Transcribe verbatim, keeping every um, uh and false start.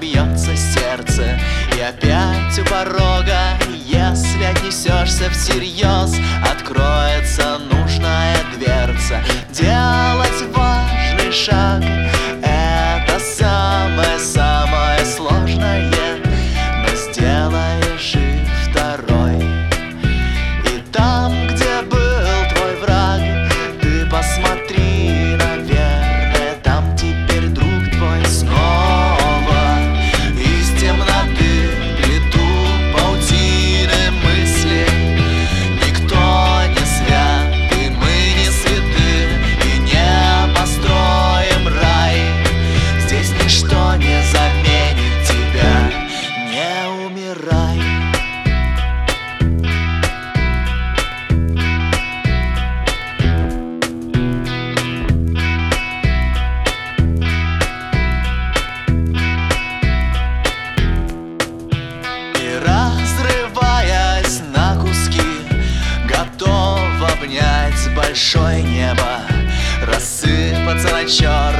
бьется сердце. И опять у порога, если отнесешься всерьез, откроется нужная дверца. Делать важный шаг — это самое-самое сложное, но сделаешь и второй. И там, где был твой враг, ты посмотри, наверное, там теперь друг твой снова. Из темноты плетут паутины мысли. Никто не свят, и мы не святы, и не построим рай. Здесь ничто не заменит тебя, не умирай. Разрываясь на куски, готов обнять большое небо, рассыпаться на черном